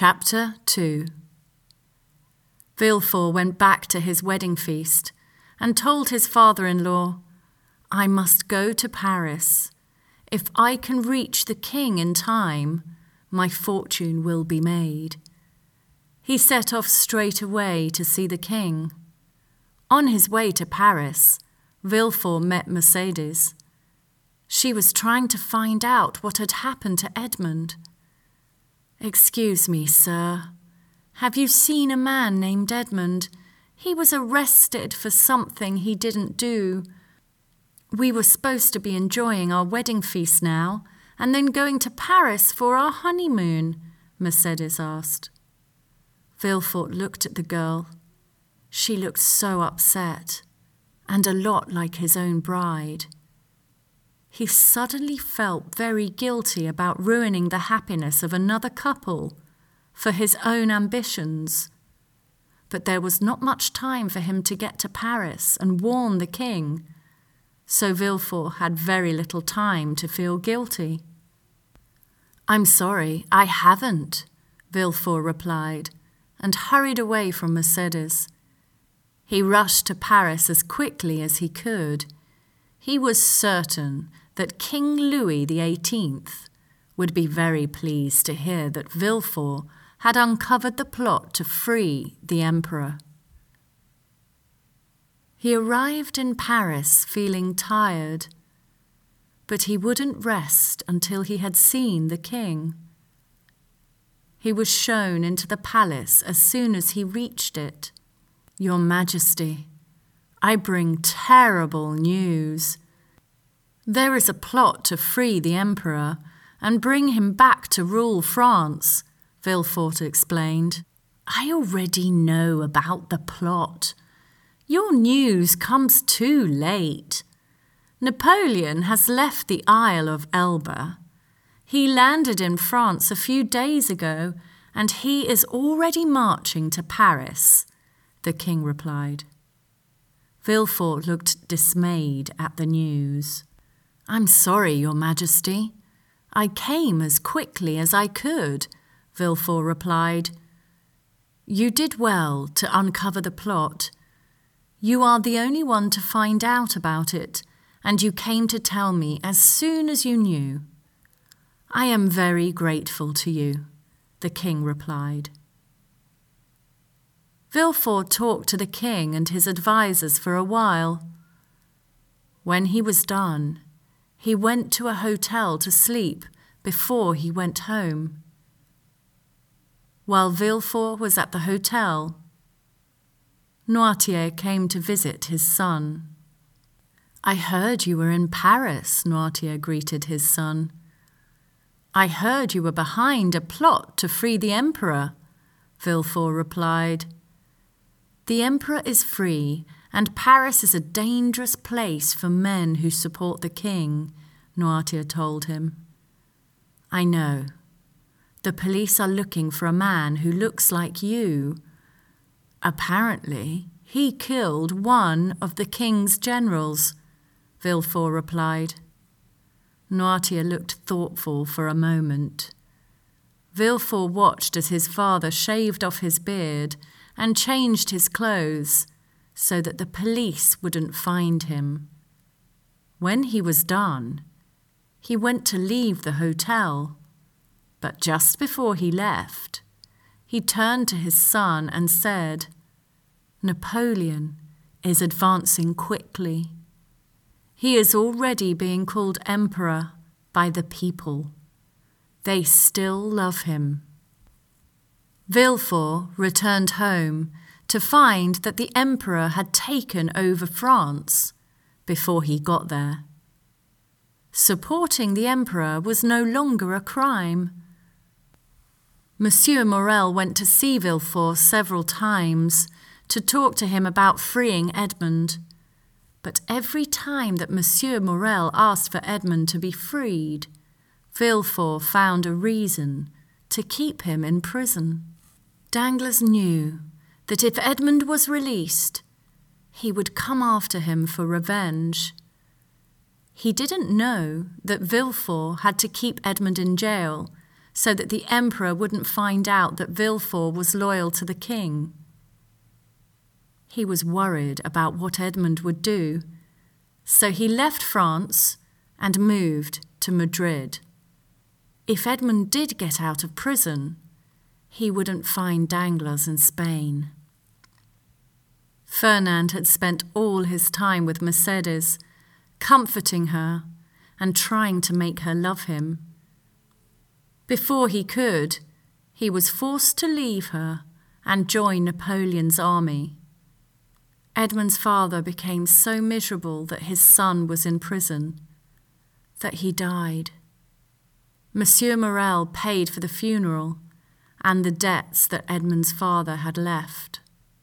Chapter 2. Villefort went back to his wedding feast and told his father-in-law, "I must go to Paris. If I can reach the king in time, my fortune will be made." He set off straight away to see the king. On his way to Paris, Villefort met Mercédès. She was trying to find out what had happened to Edmond. "Excuse me, sir. Have you seen a man named Edmond? He was arrested for something he didn't do. We were supposed to be enjoying our wedding feast now, and then going to Paris for our honeymoon," Mercédès asked. Villefort looked at the girl. She looked so upset, and a lot like his own bride. He suddenly felt very guilty about ruining the happiness of another couple for his own ambitions. But there was not much time for him to get to Paris and warn the king, so Villefort had very little time to feel guilty. "I'm sorry, I haven't," Villefort replied, and hurried away from Mercédès. He rushed to Paris as quickly as he could. He was certain that King Louis XVIII would be very pleased to hear that Villefort had uncovered the plot to free the emperor. He arrived in Paris feeling tired, but he wouldn't rest until he had seen the king. He was shown into the palace as soon as he reached it. "Your Majesty, I bring terrible news. There is a plot to free the emperor and bring him back to rule France," Villefort explained. "I already know about the plot. Your news comes too late. Napoleon has left the Isle of Elba. He landed in France a few days ago, and he is already marching to Paris," the king replied. Villefort looked dismayed at the news. "I'm sorry, Your Majesty. I came as quickly as I could," Villefort replied. "You did well to uncover the plot. You are the only one to find out about it, and you came to tell me as soon as you knew." "I am very grateful to you," the king replied. Villefort talked to the king and his advisers for a while. When he was done, he went to a hotel to sleep before he went home. While Villefort was at the hotel, Noirtier came to visit his son. "I heard you were in Paris," Noirtier greeted his son. "I heard you were behind a plot to free the emperor," Villefort replied. "The emperor is free, and Paris is a dangerous place for men who support the king," Noirtier told him. "I know. The police are looking for a man who looks like you. Apparently, he killed one of the king's generals," Villefort replied. Noirtier looked thoughtful for a moment. Villefort watched as his father shaved off his beard and changed his clothes so that the police wouldn't find him. When he was done, he went to leave the hotel, but just before he left, he turned to his son and said, "Napoleon is advancing quickly. He is already being called emperor by the people. They still love him." Villefort returned home to find that the emperor had taken over France before he got there. Supporting the emperor was no longer a crime. Monsieur Morel went to see Villefort several times to talk to him about freeing Edmond. But every time that Monsieur Morel asked for Edmond to be freed, Villefort found a reason to keep him in prison. Danglars knew that if Edmond was released, he would come after him for revenge. He didn't know that Villefort had to keep Edmond in jail so that the emperor wouldn't find out that Villefort was loyal to the king. He was worried about what Edmund would do, so he left France and moved to Madrid. If Edmund did get out of prison, he wouldn't find Danglars in Spain. Fernand had spent all his time with Mercedes, comforting her and trying to make her love him. Before he could, he was forced to leave her and join Napoleon's army. Edmund's father became so miserable that his son was in prison, that he died. Monsieur Morel paid for the funeral and the debts that Edmund's father had left.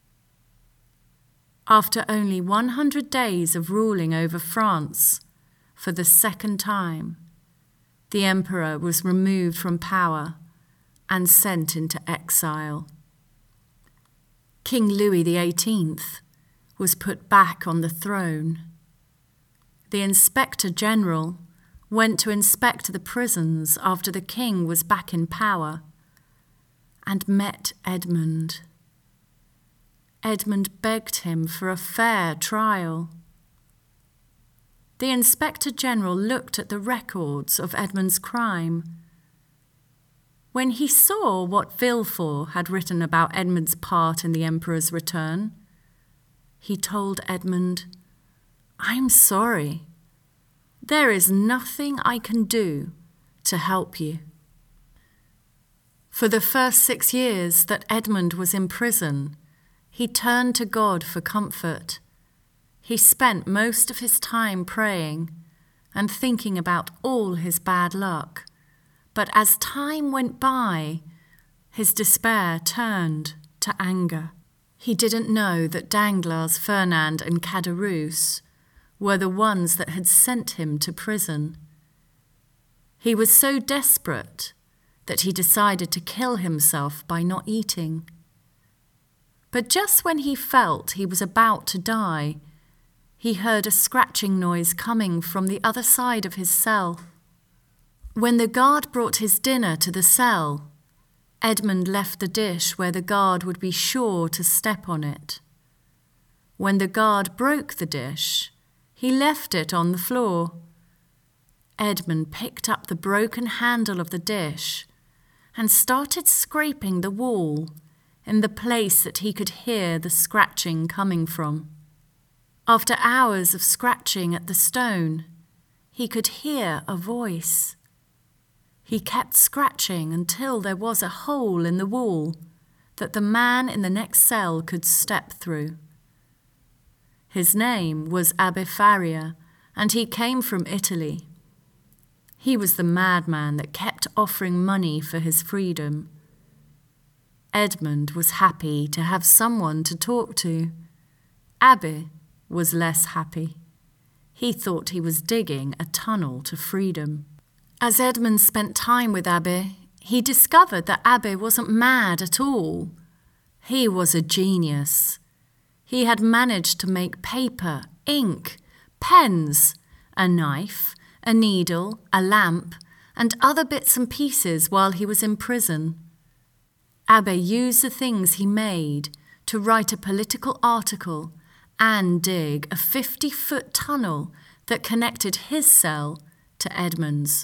After only 100 days of ruling over France, for the second time, the emperor was removed from power and sent into exile. King Louis XVIII was put back on the throne. The Inspector General went to inspect the prisons after the king was back in power and met Edmund. Edmund begged him for a fair trial. The Inspector General looked at the records of Edmund's crime. When he saw what Villefort had written about Edmund's part in the emperor's return, he told Edmund, "I'm sorry. There is nothing I can do to help you." For the first 6 years that Edmund was in prison, he turned to God for comfort. He spent most of his time praying and thinking about all his bad luck. But as time went by, his despair turned to anger. He didn't know that Danglars, Fernand, and Caderousse were the ones that had sent him to prison. He was so desperate that he decided to kill himself by not eating. But just when he felt he was about to die, he heard a scratching noise coming from the other side of his cell. When the guard brought his dinner to the cell, Edmund left the dish where the guard would be sure to step on it. When the guard broke the dish, he left it on the floor. Edmund picked up the broken handle of the dish and started scraping the wall in the place that he could hear the scratching coming from. After hours of scratching at the stone, he could hear a voice. He kept scratching until there was a hole in the wall that the man in the next cell could step through. His name was Abbe Faria, and he came from Italy. He was the madman that kept offering money for his freedom. Edmund was happy to have someone to talk to. Abbe was less happy. He thought he was digging a tunnel to freedom. As Edmund spent time with Abbe, he discovered that Abbe wasn't mad at all. He was a genius. He had managed to make paper, ink, pens, a knife, a needle, a lamp, and other bits and pieces while he was in prison. Abbe used the things he made to write a political article and dig a 50-foot tunnel that connected his cell to Edmund's.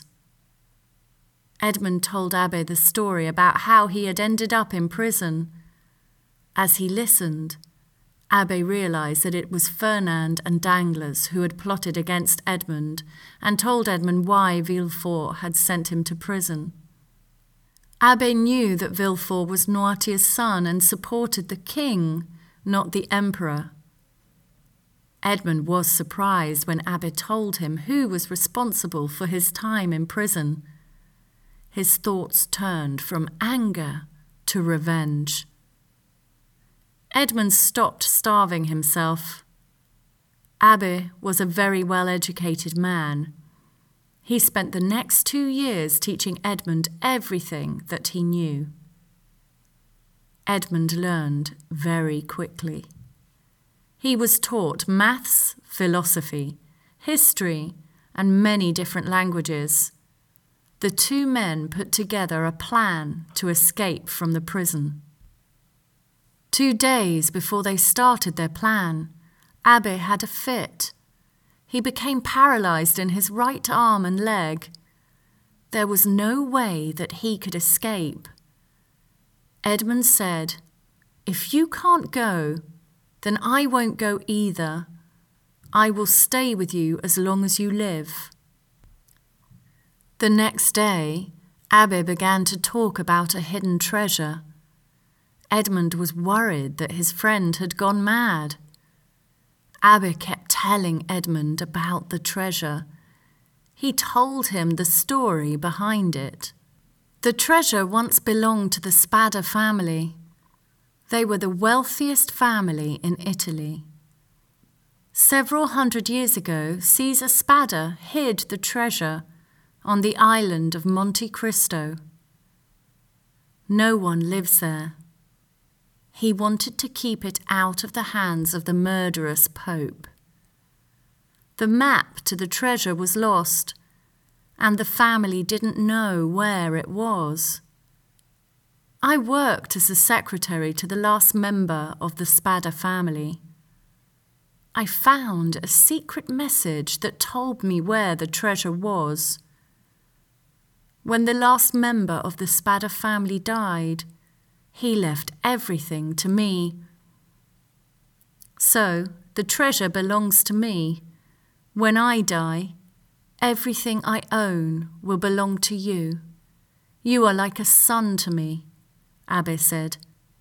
Edmund told Abbe the story about how he had ended up in prison. As he listened, Abbe realized that it was Fernand and Danglars who had plotted against Edmund and told Edmund why Villefort had sent him to prison. Abbe knew that Villefort was Noirtier's son and supported the king, not the emperor. Edmund was surprised when Abbe told him who was responsible for his time in prison. His thoughts turned from anger to revenge. Edmund stopped starving himself. Abbe was a very well-educated man. He spent the next 2 years teaching Edmund everything that he knew. Edmund learned very quickly. He was taught maths, philosophy, history, and many different languages. the two men put together a plan to escape from the prison. 2 days before they started their plan, Abbe had a fit. He became paralyzed in his right arm and leg. There was no way that he could escape. Edmund said, "If you can't go, then I won't go either. I will stay with you as long as you live." The next day, Abbe began to talk about a hidden treasure. Edmund was worried that his friend had gone mad. Abbe kept telling Edmund about the treasure. He told him the story behind it. The treasure once belonged to the Spada family. They were the wealthiest family in Italy. Several hundred years ago, Caesar Spada hid the treasure on the island of Monte Cristo. No one lives there. He wanted to keep it out of the hands of the murderous Pope. The map to the treasure was lost, and the family didn't know where it was. I worked as a secretary to the last member of the Spada family. I found a secret message that told me where the treasure was. When the last member of the Spada family died, he left everything to me. So, the treasure belongs to me. When I die, everything I own will belong to you. You are like a son to me, Abbe said.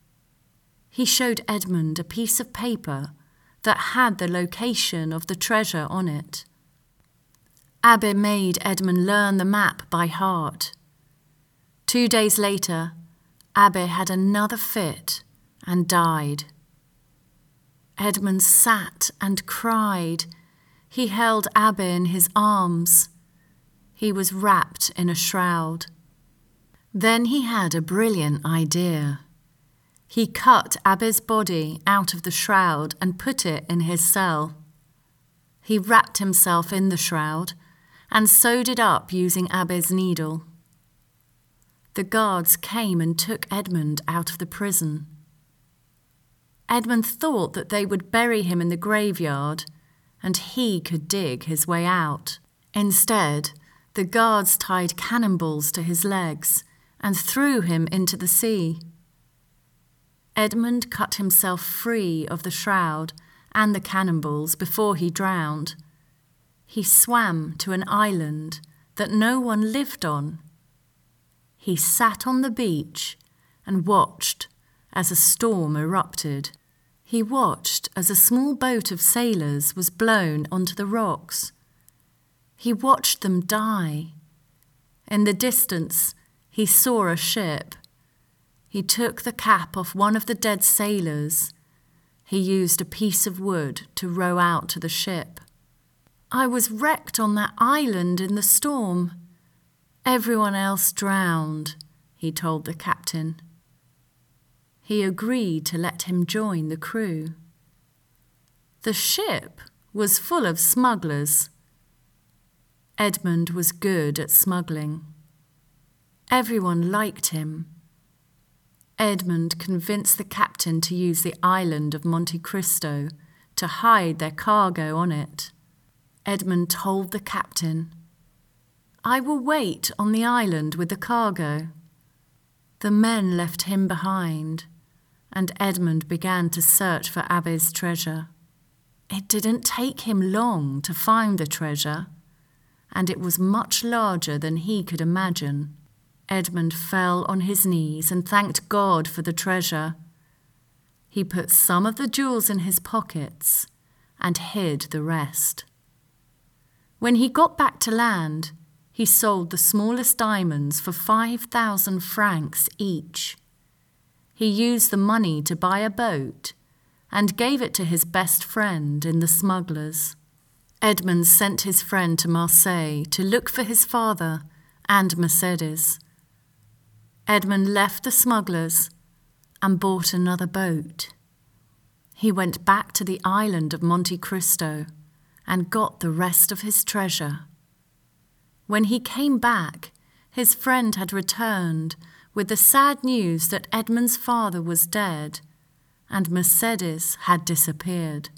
He showed Edmund a piece of paper that had the location of the treasure on it. Abbe made Edmund learn the map by heart. 2 days later, Abbe had another fit and died. Edmund sat and cried. He held Abbe in his arms. He was wrapped in a shroud. Then he had a brilliant idea. He cut Abbe's body out of the shroud and put it in his cell. He wrapped himself in the shroud and sewed it up using Abbe's needle. The guards came and took Edmund out of the prison. Edmund thought that they would bury him in the graveyard and he could dig his way out. Instead, the guards tied cannonballs to his legs and threw him into the sea. Edmund cut himself free of the shroud and the cannonballs before he drowned. He swam to an island that no one lived on. He sat on the beach and watched as a storm erupted. He watched as a small boat of sailors was blown onto the rocks. He watched them die. In the distance, he saw a ship. He took the cap off one of the dead sailors. He used a piece of wood to row out to the ship. "I was wrecked on that island in the storm. Everyone else drowned," he told the captain. He agreed to let him join the crew. The ship was full of smugglers. Edmund was good at smuggling. Everyone liked him. Edmund convinced the captain to use the island of Monte Cristo to hide their cargo on it. Edmund told the captain, "I will wait on the island with the cargo." The men left him behind, and Edmund began to search for Abbe's treasure. It didn't take him long to find the treasure, and it was much larger than he could imagine. Edmund fell on his knees and thanked God for the treasure. He put some of the jewels in his pockets and hid the rest. When he got back to land, he sold the smallest diamonds for 5,000 francs each. He used the money to buy a boat and gave it to his best friend in the smugglers. Edmund sent his friend to Marseille to look for his father and Mercedes. Edmund left the smugglers and bought another boat. He went back to the island of Monte Cristo and got the rest of his treasure. When he came back, his friend had returned with the sad news that Edmund's father was dead and Mercedes had disappeared.